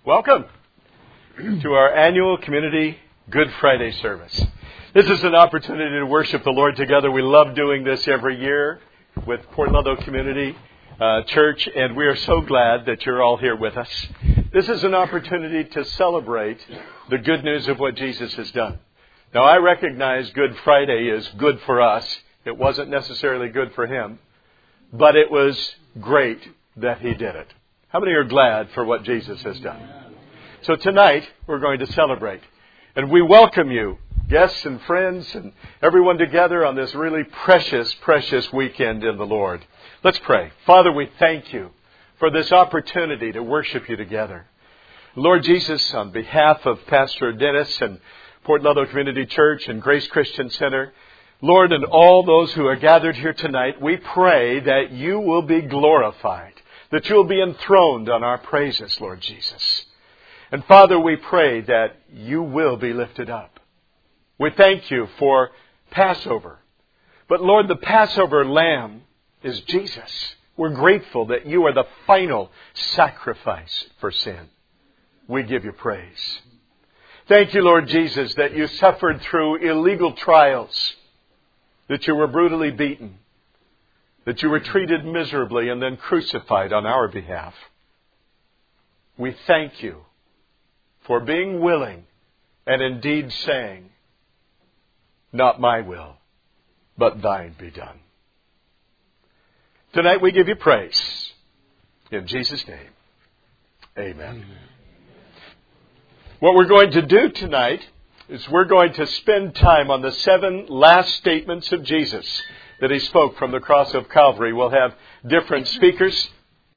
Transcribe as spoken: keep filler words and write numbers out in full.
Welcome to our annual Community Good Friday service. This is an opportunity to worship the Lord together. We love doing this every year with Port Ludlow Community uh, Church, and we are so glad that you're all here with us. This is an opportunity to celebrate the good news of what Jesus has done. Now, I recognize Good Friday is good for us. It wasn't necessarily good for Him, but it was great that He did it. How many are glad for what Jesus has done? So tonight, we're going to celebrate. And we welcome you, guests and friends, and everyone together on this really precious, precious weekend in the Lord. Let's pray. Father, we thank you for this opportunity to worship you together. Lord Jesus, on behalf of Pastor Dennis and Port Ludlow Community Church and Grace Christian Center, Lord, and all those who are gathered here tonight, we pray that you will be glorified, that you will be enthroned on our praises, Lord Jesus. And Father, we pray that you will be lifted up. We thank you for Passover. But Lord, the Passover lamb is Jesus. We're grateful that you are the final sacrifice for sin. We give you praise. Thank you, Lord Jesus, that you suffered through illegal trials, that you were brutally beaten, that you were treated miserably and then crucified on our behalf. We thank you for being willing and indeed saying, not my will, but thine be done. Tonight we give you praise. In Jesus' name, amen. Amen. What we're going to do tonight is we're going to spend time on the seven last statements of Jesus that He spoke from the cross of Calvary. We'll have different speakers